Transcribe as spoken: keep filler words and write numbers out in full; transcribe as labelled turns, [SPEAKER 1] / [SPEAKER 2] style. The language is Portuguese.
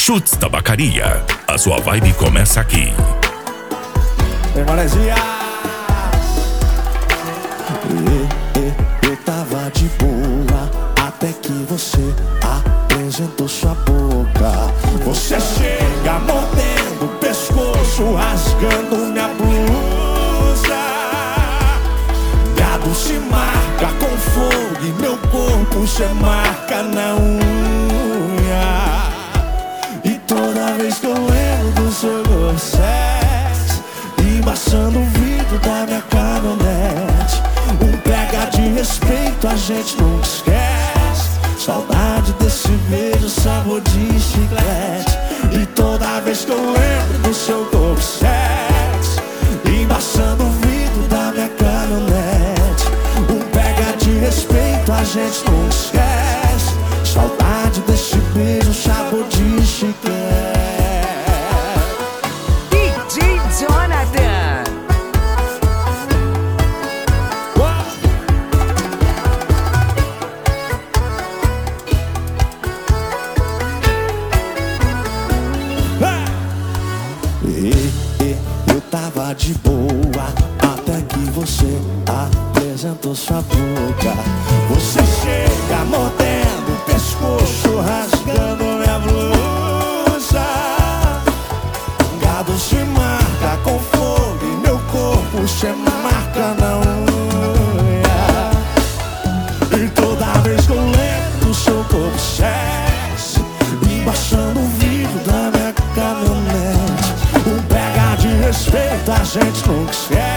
[SPEAKER 1] Chutes Tabacaria. A sua vibe começa aqui.
[SPEAKER 2] Tem Maresia. Eu tava de boa até que você apresentou sua boca. Você chega mordendo o pescoço, rasgando minha blusa. Gado se marca com fogo e meu corpo se marca na unha. E toda vez que eu lembro do seu gostoso, embaçando o vidro da minha caminhonete, um pega de respeito a gente nunca esquece. Saudade desse beijo, sabor de chiclete. E toda vez que eu lembro do seu corpo sexy, embaçando o vidro da minha caminhonete, um pega de respeito a gente nunca esquece. Saudade desse beijo, sabor de chiclete.
[SPEAKER 3] D J Jonathan.
[SPEAKER 2] E, e, eu tava de boa até que você apresentou sua boca. Você chega mordendo o pescoço, rasgando minha blusa. Gado se marca com fogo e meu corpo se marca na unha. E toda vez que eu lembro do seu corpo sexy, embaixando o vidro da minha caminhonete, um pega de respeito a gente nunca esquece.